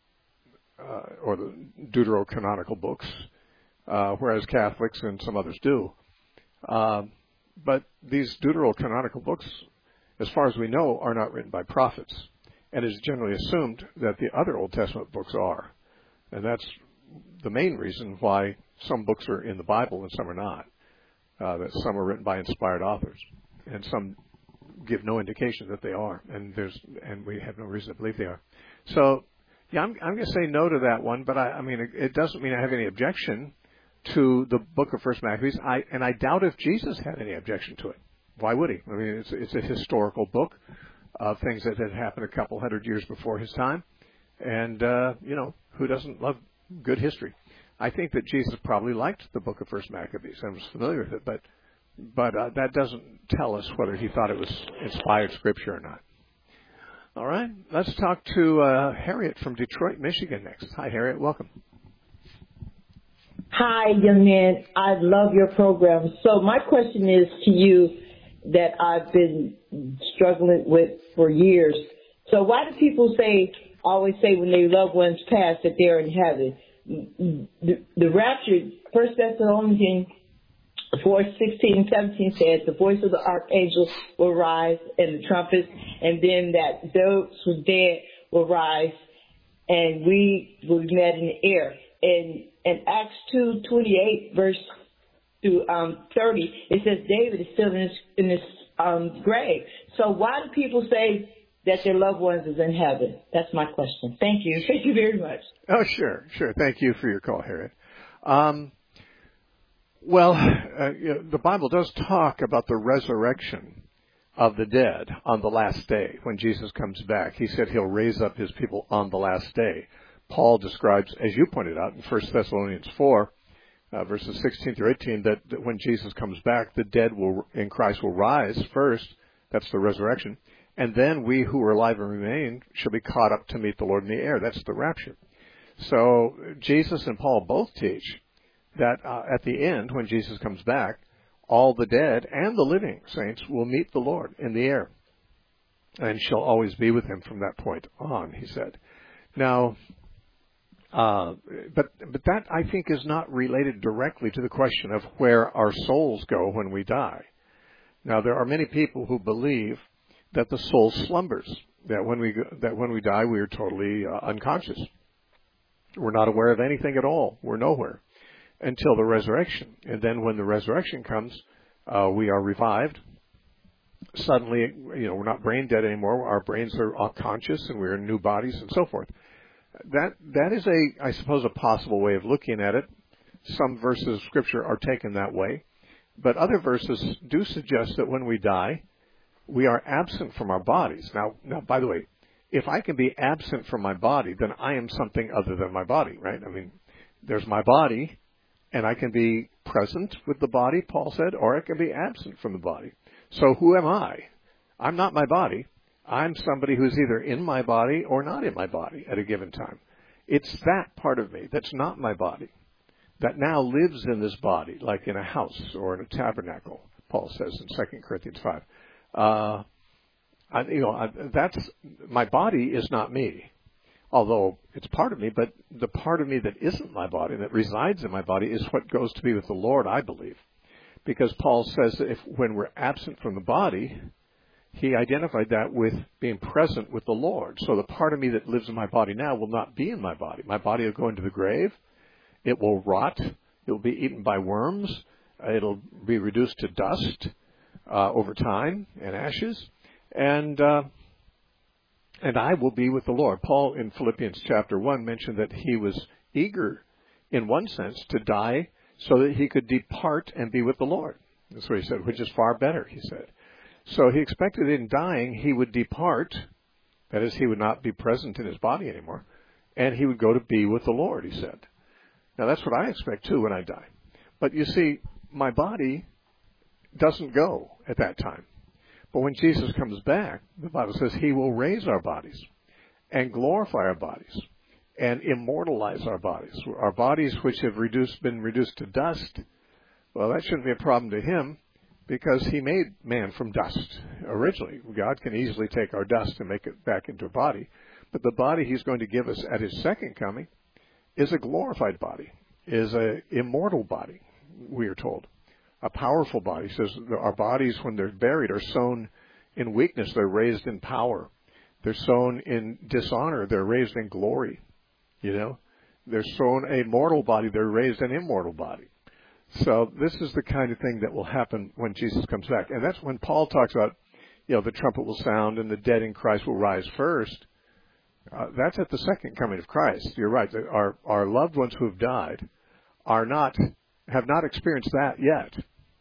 uh, or the deuterocanonical books, uh, whereas Catholics and some others do. Uh, but these deuterocanonical books, as far as we know, are not written by prophets. And it is generally assumed that the other Old Testament books are. And that's the main reason why some books are in the Bible and some are not. Uh, that some are written by inspired authors, and some give no indication that they are, and there's and we have no reason to believe they are. So, yeah, I'm, I'm going to say no to that one, but I, I mean, it, it doesn't mean I have any objection to the book of First Maccabees. I and I doubt if Jesus had any objection to it. Why would he? I mean, it's it's a historical book of things that had happened a couple hundred years before his time, and uh, you know, who doesn't love good history? I think that Jesus probably liked the book of First Maccabees and was familiar with it, but but uh, that doesn't tell us whether he thought it was inspired scripture or not. All right, let's talk to uh, Harriet from Detroit, Michigan next. Hi, Harriet. Welcome. Hi, young man. I love your program. So my question is to you that I've been struggling with for years. So why do people say, always say when their loved ones pass that they're in heaven? The, the rapture, First Thessalonians four sixteen and seventeen says the voice of the archangel will rise and the trumpets, and then that those who are dead will rise, and we will be met in the air. And in Acts two twenty eight verse to um, thirty, it says David is still in his in his um, grave. So why do people say that their loved ones is in heaven? That's my question. Thank you. Thank you very much. Oh, sure, sure. Thank you for your call, Harriet. Um, well, uh, you know, the Bible does talk about the resurrection of the dead on the last day when Jesus comes back. He said he'll raise up his people on the last day. Paul describes, as you pointed out in First Thessalonians four, uh, verses sixteen through eighteen, that, that when Jesus comes back, the dead will in Christ will rise first. That's the resurrection. And then we who are alive and remain shall be caught up to meet the Lord in the air. That's the rapture. So Jesus and Paul both teach that uh, at the end, when Jesus comes back, all the dead and the living saints will meet the Lord in the air and shall always be with him from that point on, he said. Now, uh, but but that, I think, is not related directly to the question of where our souls go when we die. Now, there are many people who believe that the soul slumbers, that when we that when we die, we are totally uh, unconscious. We're not aware of anything at all. We're nowhere until the resurrection. And then when the resurrection comes, uh, we are revived. Suddenly, you know, we're not brain dead anymore. Our brains are conscious and we're in new bodies and so forth. That that is a, I suppose, a possible way of looking at it. Some verses of Scripture are taken that way. But other verses do suggest that when we die, we are absent from our bodies. Now, now, by the way, if I can be absent from my body, then I am something other than my body, right? I mean, there's my body, and I can be present with the body, Paul said, or I can be absent from the body. So who am I? I'm not my body. I'm somebody who's either in my body or not in my body at a given time. It's that part of me that's not my body, that now lives in this body, like in a house or in a tabernacle, Paul says in Second Corinthians five. Uh, I, you know, I, that's, my body is not me, although it's part of me, but the part of me that isn't my body, that resides in my body, is what goes to be with the Lord, I believe. Because Paul says that if when we're absent from the body, he identified that with being present with the Lord. So the part of me that lives in my body now will not be in my body. My body will go into the grave. It will rot. It will be eaten by worms. It'll be reduced to dust uh, over time and ashes. And uh, and I will be with the Lord. Paul in Philippians chapter one mentioned that he was eager, in one sense, to die so that he could depart and be with the Lord. That's what he said, which is far better, he said. So he expected in dying he would depart, that is, he would not be present in his body anymore, and he would go to be with the Lord, he said. Now that's what I expect too when I die. But you see, my body doesn't go at that time. But when Jesus comes back, the Bible says he will raise our bodies and glorify our bodies and immortalize our bodies. Our bodies which have reduced, been reduced to dust, well, that shouldn't be a problem to him, because he made man from dust originally. God can easily take our dust and make it back into a body. But the body he's going to give us at his second coming is a glorified body, is an immortal body, we are told. A powerful body. He says our bodies, when they're buried, are sown in weakness. They're raised in power. They're sown in dishonor. They're raised in glory. You know, they're sown a mortal body. They're raised an immortal body. So this is the kind of thing that will happen when Jesus comes back. And that's when Paul talks about, you know, the trumpet will sound and the dead in Christ will rise first. Uh, that's at the second coming of Christ. You're right. Our, our loved ones who have died are not, have not experienced that yet.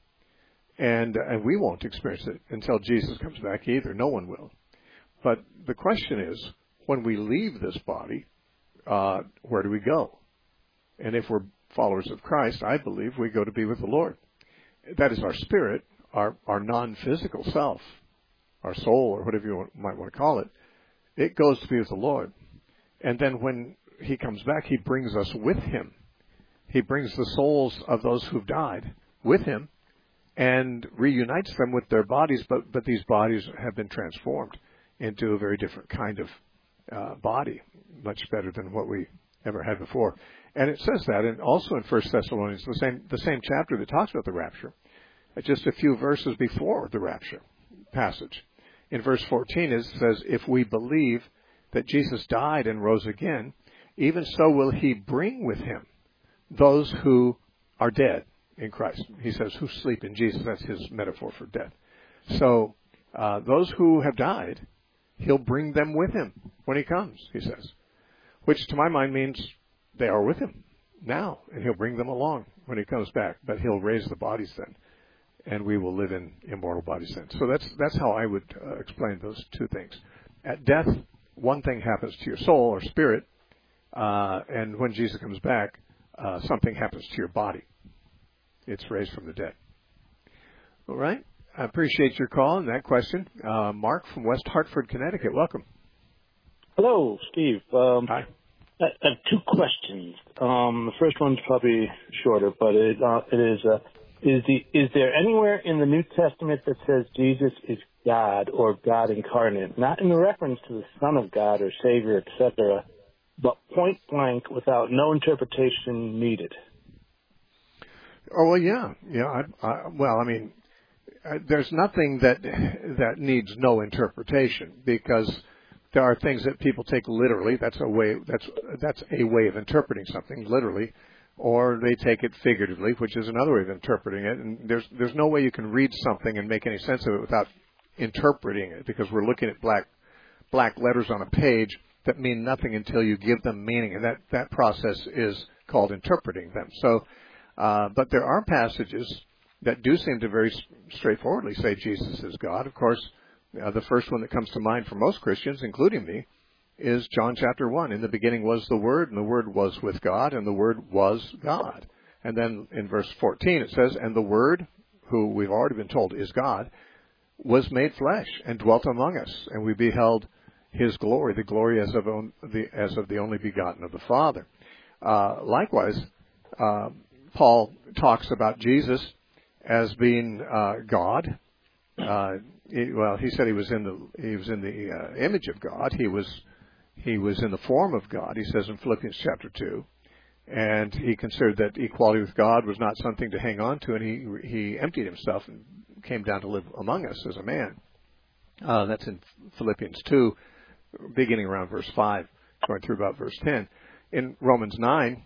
And, and we won't experience it until Jesus comes back either. No one will. But the question is, when we leave this body, uh, where do we go? And if we're followers of Christ, I believe we go to be with the Lord. That is our spirit, our, our non-physical self, our soul, or whatever you want, might want to call it. It goes to be with the Lord. And then when he comes back, he brings us with him. He brings the souls of those who've died with him and reunites them with their bodies, but, but these bodies have been transformed into a very different kind of uh, body, much better than what we ever had before. And it says that, and also in First Thessalonians, the same the same chapter that talks about the rapture, just a few verses before the rapture passage. In verse fourteen, it says, if we believe that Jesus died and rose again, even so will he bring with him those who are dead in Christ. He says, who sleep in Jesus. That's his metaphor for death. So uh, those who have died, he'll bring them with him when he comes, he says, which to my mind means they are with him now, and he'll bring them along when he comes back. But he'll raise the bodies then, and we will live in immortal bodies then. So that's that's how I would uh, explain those two things. At death, one thing happens to your soul or spirit, uh, and when Jesus comes back, uh, something happens to your body. It's raised from the dead. All right. I appreciate your call and that question. Uh, Mark from West Hartford, Connecticut. Welcome. Hello, Steve. Um, Hi. I have two questions. Um, the first one's probably shorter, but it, uh, it is, uh, is the, is there anywhere in the New Testament that says Jesus is God or God incarnate, not in reference to the Son of God or Savior, et cetera, but point blank without no interpretation needed? Oh, well, yeah. Yeah. I, I, well, I mean, I, there's nothing that that needs no interpretation, because there are things that people take literally. That's a way. That's that's a way of interpreting something literally, or they take it figuratively, which is another way of interpreting it. And there's there's no way you can read something and make any sense of it without interpreting it, because we're looking at black black letters on a page that mean nothing until you give them meaning, and that that process is called interpreting them. So, uh, but there are passages that do seem to very straightforwardly say Jesus is God. Of course, Uh, the first one that comes to mind for most Christians, including me, is John chapter one. In the beginning was the Word, and the Word was with God, and the Word was God. And then in verse fourteen it says, and the Word, who we've already been told is God, was made flesh and dwelt among us, and we beheld His glory, the glory as of, on, the, as of the only begotten of the Father. Uh, likewise, uh, Paul talks about Jesus as being uh, God. Uh, he, well, he said he was in the he was in the uh, image of God. He was he was in the form of God. He says in Philippians chapter two, and he considered that equality with God was not something to hang on to, and he he emptied himself and came down to live among us as a man. Uh, that's in Philippians two, beginning around verse five, going through about verse ten. In Romans nine,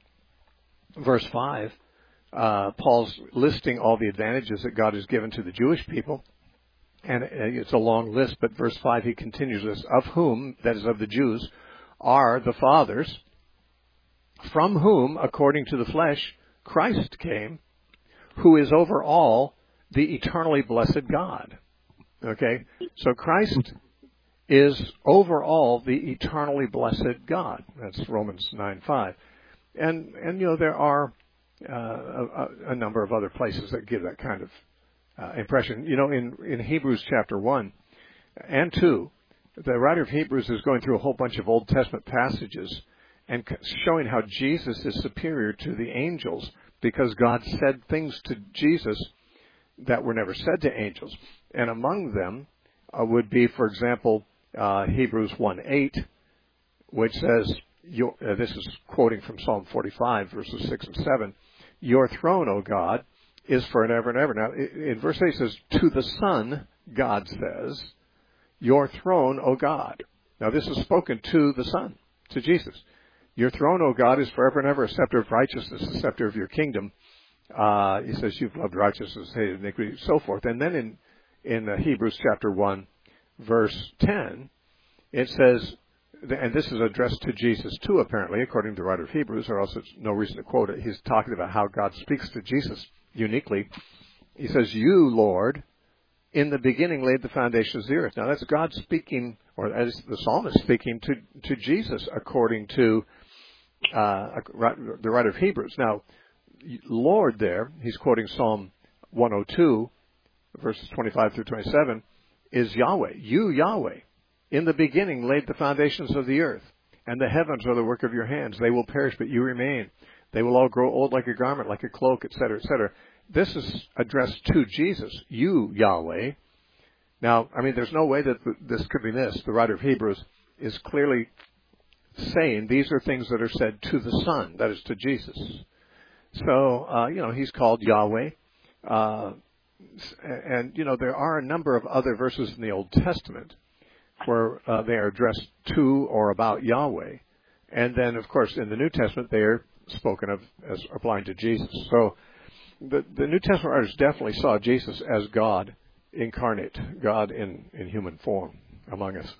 verse five, uh, Paul's listing all the advantages that God has given to the Jewish people. And it's a long list, but verse five, he continues this, of whom, that is of the Jews, are the fathers, from whom, according to the flesh, Christ came, who is over all the eternally blessed God. Okay? So Christ is over all the eternally blessed God. That's Romans nine five. And, and you know, there are uh, a, a number of other places that give that kind of uh, impression. You know, in, in Hebrews chapter one and two, the writer of Hebrews is going through a whole bunch of Old Testament passages and showing how Jesus is superior to the angels because God said things to Jesus that were never said to angels. And among them uh, would be, for example, uh, Hebrews one eight, which says, your, uh, this is quoting from Psalm forty-five, verses six and seven, your throne, O God, is for ever and ever. Now, in verse eight it says, to the Son, God says, your throne, O God. Now, this is spoken to the Son, to Jesus. Your throne, O God, is forever and ever, a scepter of righteousness, a scepter of your kingdom. Uh, he says, you've loved righteousness, hated iniquity, so forth. And then in, in uh, Hebrews chapter one, verse ten, it says, and this is addressed to Jesus too, apparently, according to the writer of Hebrews, or else it's no reason to quote it. He's talking about how God speaks to Jesus uniquely. He says, you, Lord, in the beginning laid the foundations of the earth. Now, that's God speaking, or as the psalmist speaking to, to Jesus, according to uh, the writer of Hebrews. Now, Lord there, he's quoting Psalm one oh two, verses twenty-five through twenty-seven, is Yahweh. You, Yahweh, in the beginning laid the foundations of the earth, and the heavens are the work of your hands. They will perish, but you remain. They will all grow old like a garment, like a cloak, et cetera, et cetera. This is addressed to Jesus. You, Yahweh. Now, I mean, there's no way that this could be missed. The writer of Hebrews is clearly saying these are things that are said to the Son, that is to Jesus. So, uh, you know, he's called Yahweh. Uh, and, you know, there are a number of other verses in the Old Testament where uh, they are addressed to or about Yahweh. And then, of course, in the New Testament, they are spoken of as applying to Jesus. So the, the New Testament writers definitely saw Jesus as God incarnate, God in, in human form among us.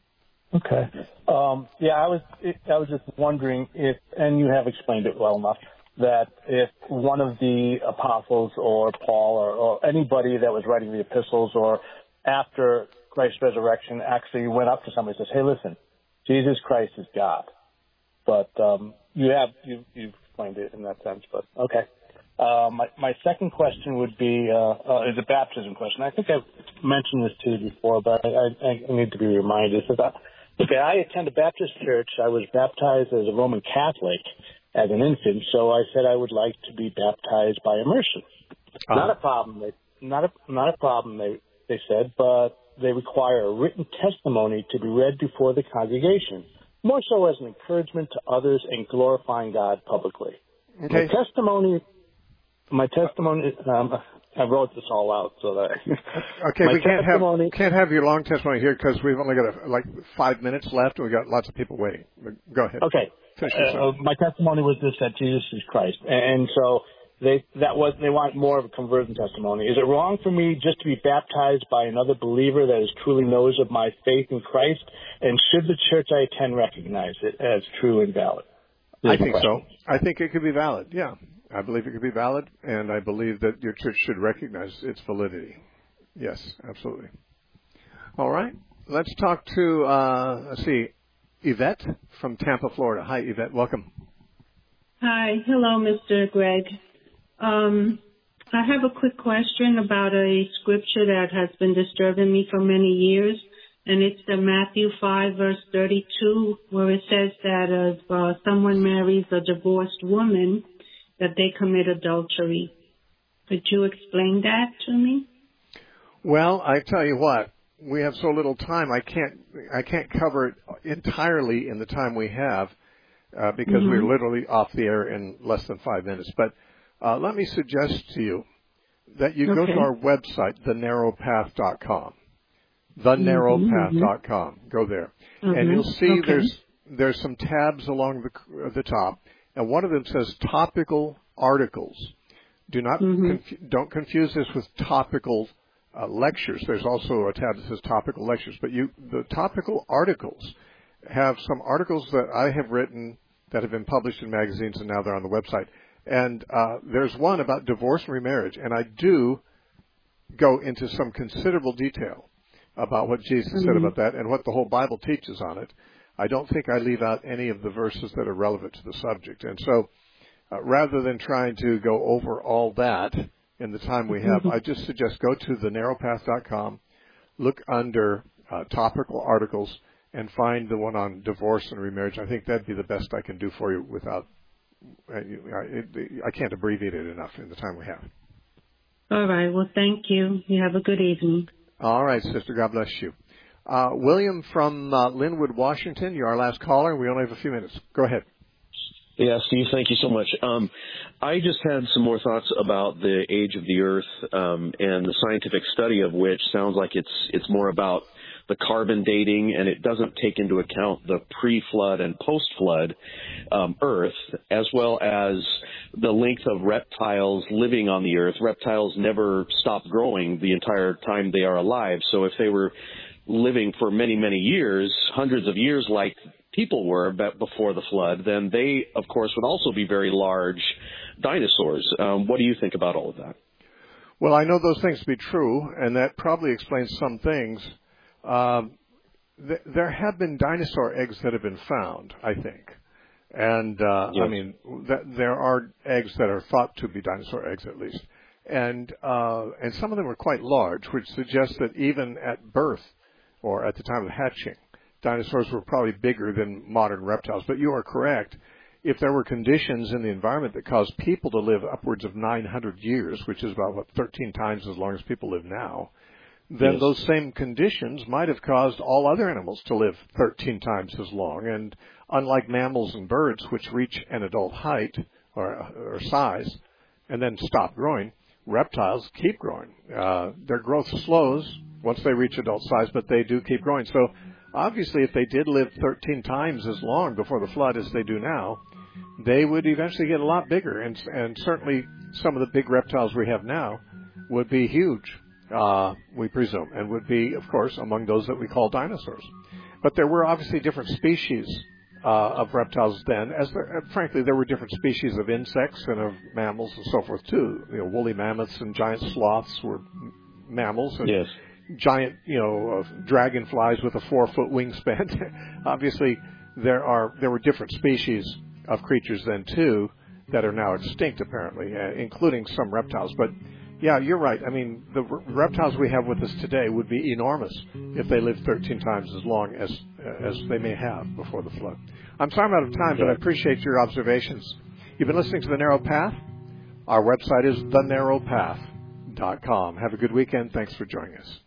Okay. Um, yeah, I was I was just wondering if, and you have explained it well enough, that if one of the apostles or Paul or, or anybody that was writing the epistles or after Christ's resurrection actually went up to somebody and says, hey, listen, Jesus Christ is God. But um, you have, you, you've explained it in that sense, but okay. Uh, my, my second question would be, uh, uh, is a baptism question. I think I've mentioned this to you before, but I, I, I need to be reminded. So that, okay, I attend a Baptist church. I was baptized as a Roman Catholic as an infant, so I said I would like to be baptized by immersion. Uh-huh. Not a problem. They, not a not a problem. They they said, but they require a written testimony to be read before the congregation, more so as an encouragement to others and glorifying God publicly. Okay. My testimony, my testimony. Um, I wrote this all out so that. I, okay, we can't have can't have your long testimony here because we've only got a, like five minutes left, and we've got lots of people waiting. Go ahead. Okay. Uh, my testimony was this, that Jesus is Christ. And so they that was they want more of a conversion testimony. Is it wrong for me just to be baptized by another believer that is truly knows of my faith in Christ? And should the church I attend recognize it as true and valid? I think so. I think it could be valid, yeah. I believe it could be valid, and I believe that your church should recognize its validity. Yes, absolutely. All right. Let's talk to, uh, let's see, Yvette from Tampa, Florida. Hi, Yvette. Welcome. Hi. Hello, Mister Greg. Um, I have a quick question about a scripture that has been disturbing me for many years, and it's the Matthew five, verse thirty-two, where it says that if uh, someone marries a divorced woman, that they commit adultery. Could you explain that to me? Well, I tell you what, we have so little time. I can't I can't cover it entirely in the time we have uh, because mm-hmm. we're literally off the air in less than five minutes. But uh, let me suggest to you that you okay. go to our website, the narrow path dot com. the narrow path dot com. Mm-hmm. Go there. Mm-hmm. And you'll see okay. there's there's some tabs along the the top, and one of them says topical articles. Do not mm-hmm. conf- don't confuse this with topical Uh, lectures. There's also a tab that says topical lectures, but you, the topical articles have some articles that I have written that have been published in magazines, and now they're on the website. And uh, there's one about divorce and remarriage, and I do go into some considerable detail about what Jesus mm-hmm. said about that and what the whole Bible teaches on it. I don't think I leave out any of the verses that are relevant to the subject. And so uh, rather than trying to go over all that in the time we have, I just suggest go to the narrow path dot com, look under uh, topical articles, and find the one on divorce and remarriage. I think that'd be the best I can do for you without, uh, I, I can't abbreviate it enough in the time we have. All right. Well, thank you. You have a good evening. All right, sister. God bless you. Uh, William from uh, Linwood, Washington, you're our last caller. We only have a few minutes. Go ahead. Yeah, Steve, thank you so much. Um, I just had some more thoughts about the age of the Earth um, and the scientific study of which sounds like it's it's more about the carbon dating, and it doesn't take into account the pre-flood and post-flood um, Earth, as well as the length of reptiles living on the Earth. Reptiles never stop growing the entire time they are alive, so if they were living for many, many years, hundreds of years like people were before the flood, then they, of course, would also be very large dinosaurs. Um, what do you think about all of that? Well, I know those things to be true, and that probably explains some things. Um, th- there have been dinosaur eggs that have been found, I think. And, uh, yes. I mean, th- there are eggs that are thought to be dinosaur eggs, at least. And, uh, and some of them are quite large, which suggests that even at birth, or at the time of hatching, dinosaurs were probably bigger than modern reptiles. But you are correct. If there were conditions in the environment that caused people to live upwards of nine hundred years, which is about, what, thirteen times as long as people live now, then yes. those same conditions might have caused all other animals to live thirteen times as long. And unlike mammals and birds, which reach an adult height or, or size and then stop growing, reptiles keep growing. Uh, their growth slows once they reach adult size, but they do keep growing. So obviously, if they did live thirteen times as long before the flood as they do now, they would eventually get a lot bigger. And, and certainly some of the big reptiles we have now would be huge, uh, we presume, and would be, of course, among those that we call dinosaurs. But there were obviously different species uh, of reptiles then, as there, frankly, there were different species of insects and of mammals and so forth, too. You know, woolly mammoths and giant sloths were mammals. And yes. Giant, you know, uh, dragonflies with a four-foot wingspan. Obviously, there are there were different species of creatures then too that are now extinct, apparently, uh, including some reptiles. But yeah, you're right. I mean, the r- reptiles we have with us today would be enormous if they lived thirteen times as long as uh, as they may have before the flood. I'm sorry I'm out of time, but I appreciate your observations. You've been listening to The Narrow Path. Our website is the narrow path dot com. Have a good weekend. Thanks for joining us.